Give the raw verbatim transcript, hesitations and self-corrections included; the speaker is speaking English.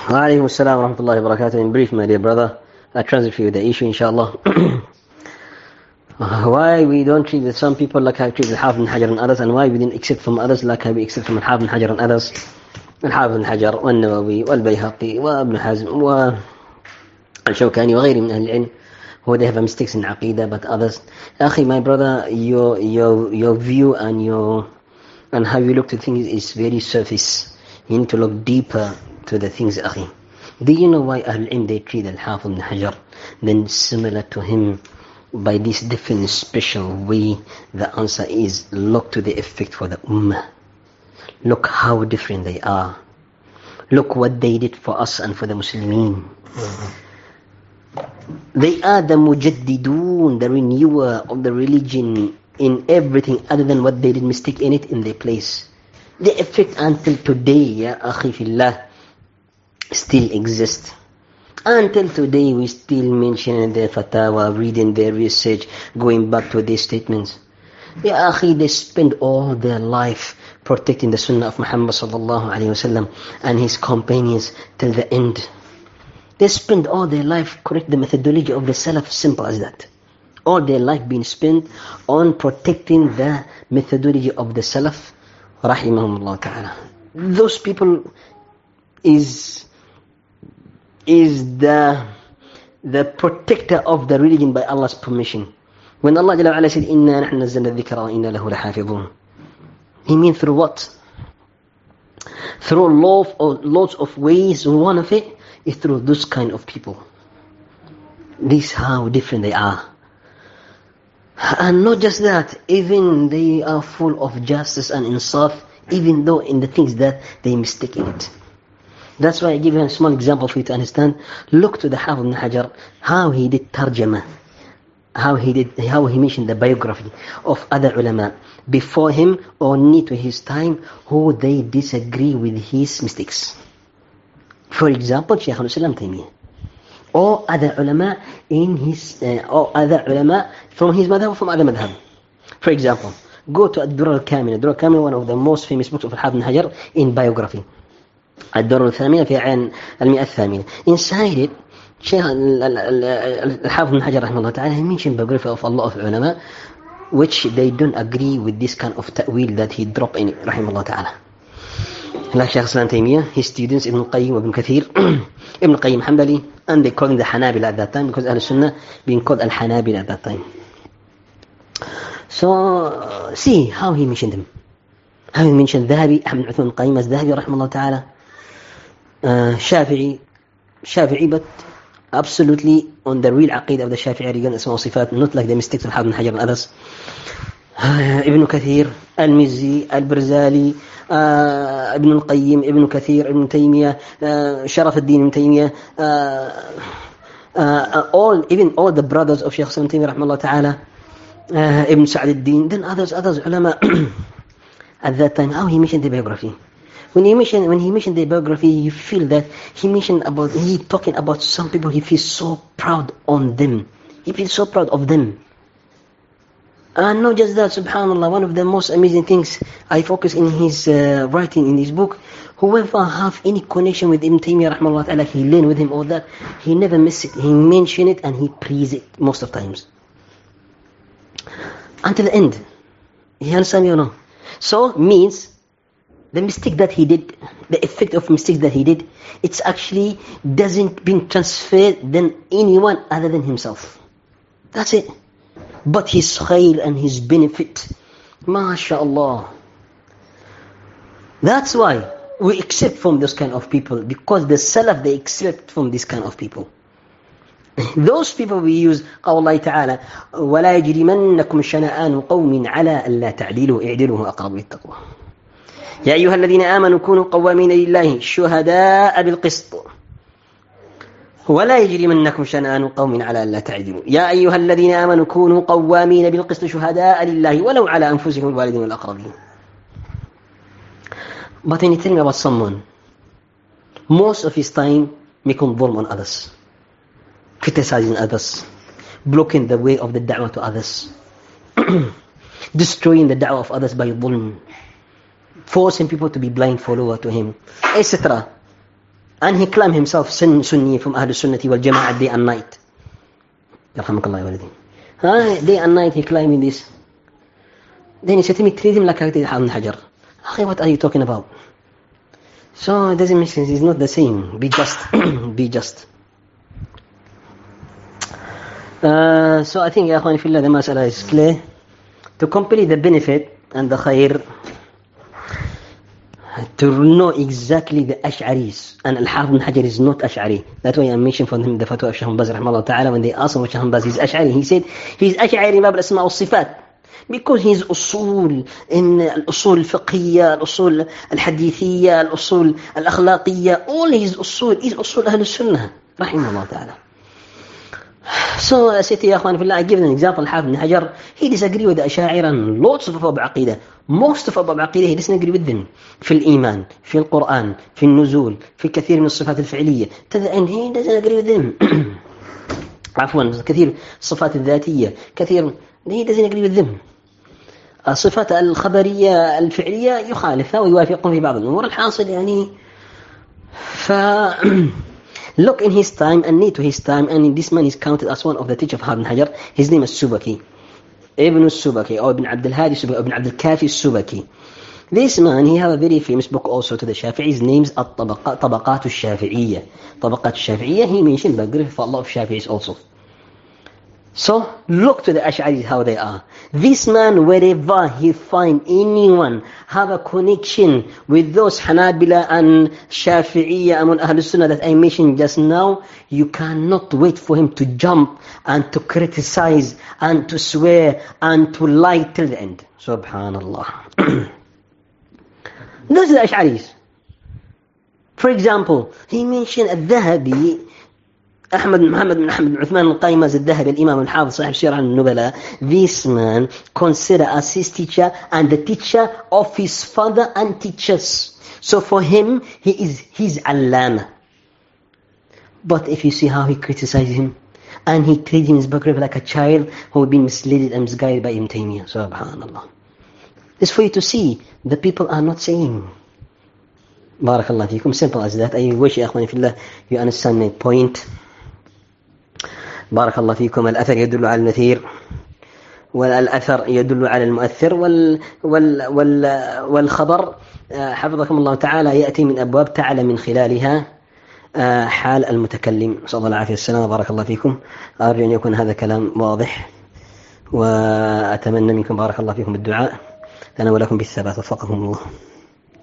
Alaikum assalam wa rahmatullahi wa barakatuh. In brief, my dear brother, I translate for you the issue, inshallah. Why we don't treat some people like how we treat Al-Hafiz ibn Hajar and others, and why we didn't accept from others like how we accept from Al-Hafiz ibn Hajar and others. Al-Hafiz ibn Hajar والنووي والبيهقي وابن حزم والشوكاني وغيرهم من أهل العلم, who they have mistakes in Aqidah, but others. Akhi, my brother, your your your view and your and how you look to things is very surface. You need to look deeper to the things, akhi. Do you know why Ahl Ilm they treat Al-Hafiz ibn Hajar then similar to him by this different special way? The answer is look to the effect for the Ummah. Look how different they are. Look what they did for us and for the Muslimin. They are the mujaddidun, the renewer of the religion in everything other than what they did mistake in it in their place. The effect until today, ya akhi fillah, still exist. Until today we still mention their fatwa, reading their research, going back to their statements. Ya akhi, they spend all their life protecting the sunnah of Muhammad sallallahu alayhi wasallam and his companions till the end. They spend all their life correct the methodology of the Salaf, simple as that. All their life being spent on protecting the methodology of the Salaf, rahimahumullah ta'ala. Those people is is the the protector of the religion by Allah's permission. When Allah Jalla wa'ala said, "Inna nahnu nazzalna dhikra wa inna lahu lahafidhun," He means through what? Through lots of, lots of ways. One of it is through those kind of people. This is how different they are. And not just that, even they are full of justice and insaf, even though in the things that they mistake in it. That's why I give you a small example for you to understand. Look to the Hafiz ibn Hajar, how he did tarjama, how he did, how he mentioned the biography of other ulama before him or near to his time, who they disagree with his mistakes. For example, Shaykh al-Islam Taymiyyah, or other ulama in his, uh, or other ulama from his madhab or from other madhab. For example, go to Ad-Durr al-Kamila. Ad-Durr al-Kamila, one of the most famous books of Al-Hafiz ibn Hajar in biography. Ad-Durr al-Thamina في عين المئة الثامنة. Inside it, Shaykh Al-Hafiz ibn Hajar rahimahullah ta'ala, he mentioned biography of a lot of ulama which they don't agree with this kind of ta'wil that he dropped in it, rahimahullah ta'ala. Like Shaykh Islam Taymiyyah, his students Ibn Qayyim, Ibn Kathir, Ibn Qayyim Hanbali, and they called him the Hanabila at that time because Ahl Sunnah being called Al-Hanabila at that time. So, uh, see how he mentioned them. How he mentioned Dhahabi, Ahmad Uthman Qayyim as Dhahabi, rahimahullah ta'ala. Uh, Shafi'i, Shafi'i, but absolutely on the real aqidah of the Shafi'i regarding Asma wa Sifat, not like the mistakes of Hafiz ibn Hajar and others. Uh, Ibn Kathir, Al-Mizzi, Al-Barzali, uh, Ibn al-Qayyim, Ibn Kathir, Ibn Taymiyyah, uh, Sharaf al-Din Ibn Taymiyyah, uh, uh, all, even all the brothers of Shaykh Islam Taymiyyah rahimahullah ta'ala, uh, Ibn Sa'd al-Din, then others, others, ulama, at that time, how he mentioned the biography. When he mentioned, when he mentioned the biography, you feel that he mentioned about, he talking about some people, he feels so proud on them. He feels so proud of them. And not just that, subhanallah, one of the most amazing things I focus in his uh, writing in his book, whoever have any connection with Ibn Taymiyyah rahimahullah ta'ala, he learn with him all that, he never miss it, he mention it and he praise it most of times. Until the end. You understand me or no? So, means, the mistake that he did, the effect of mistakes that he did, it's actually doesn't being transferred than anyone other than himself. That's it. But his khayr and his benefit, mashallah. That's why we accept from those kind of people, because the Salaf, they accept from this kind of people. Those people we use قول الله تعالى ولا يجرمنكم شنآن قوم على ألا تعدلوا اعدلوا أقرب للتقوى. يا أيها الذين آمنوا كونوا قوامين لله شهداء بالقسط ولا يجرمنكم شنآن قوم على ألا تعدلوا. يا أيها الذين آمنوا كونوا قوامين بالقسط شهداء لله ولو على أنفسكم الوالدين والأقربين. But when you tell me about someone, most of his time making dhulm on others, criticizing others, blocking the way of the da'wah to others, destroying the da'wah of others by dhulm, forcing people to be blind follower to him, et cetera. and he claimed himself Sunni from Ahl Sunnati wal Jama'ah day and night. Yarhamakallah ya walidi. Huh? Day and night he claiming this. Then he said to me, treat him like I did Ibn Hajar. What are you talking about? So it doesn't make sense. It's not the same. Be just. Be just. Uh, so I think, Ya Akhwani Fillah, the mas'ala is clear. To complete the benefit and the khair, to know exactly the Ash'aris, and Al-Hafidh ibn Hajar is not Ash'ari. That's why I mentioned from him the fatwa of Shaykh Ibn Baz rahimahullah ta'ala, when they asked him what Shaykh Ibn Baz is Ash'ari, he said he's Ash'ari in Bab al-Asma' wal-Sifat, because his usul in al-usul al-fiqhiyya, al-usul al-hadithiyya, al-usul al-akhlaqiyya, all his usul is usul Ahl Sunnah rahimahullah ta'ala. So I said to Ya Akhwan Fillah, I give an example. Al-Hafidh ibn Hajar, he disagree with the Ash'ari and lots of Abab Aqidah. Most of Abab Aqidah he doesn't agree with them. في الإيمان, في القرآن, في النزول, في كثير من الصفات الفعلية. And he doesn't agree with them. عفوا, كثير الصفات الذاتية, كثير, he doesn't agree with them. الصفات الخبرية الفعلية يخالفها ويوافقهم في بعض الأمور. الحاصل يعني ف look in his time and need to his time, and this man is counted as one of the teachers of Ibn Hajar. His name is Subaki, Ibn Subaki, or Ibn Abdul Hadi Subaki, or Ibn Abdul Kafi Subaki. This man, he has a very famous book also to the Shafi'is. His name's At-Tabaqat al-Shafi'iyya. Tabaqat al-Shafi'iyya, he mentioned biography for a lot of Shafi'is also. So, look to the Ash'aris how they are. This man, wherever he find anyone have a connection with those Hanabila and Shafi'iyya among Ahl Sunnah that I mentioned just now, you cannot wait for him to jump and to criticize and to swear and to lie till the end. Subhanallah. Those are the Ash'aris. For example, he mentioned Al-Dhahabi, Ahmad Muhammad bin Ahmad bin Uthman al-Qaymaz al-Dhahabi, al-Imam al-Hafiz, Sahib Sirah al-Nubala. This man considered as his teacher and the teacher of his father and teachers. So for him, he is his allama. But if you see how he criticized him, and he treated him as biography like a child who had been misled and misguided by Ibn Taymiyyah. Subhanallah. It's for you to see the people are not saying. Barakallah fikum. Simple as that. I wish, Ya Akhwani Fillah, you understand my point. بارك الله فيكم. الأثر يدل على النثير، والأثر يدل على المؤثر، وال وال وال والخبر حفظكم الله تعالى يأتي من أبواب تعالى من خلالها حال المتكلم. صلى الله عليه وسلم. بارك الله فيكم. أرجو أن يكون هذا كلام واضح، وأتمنى منكم بارك الله فيكم الدعاء لنا ولكم بالثبات. وفقكم الله.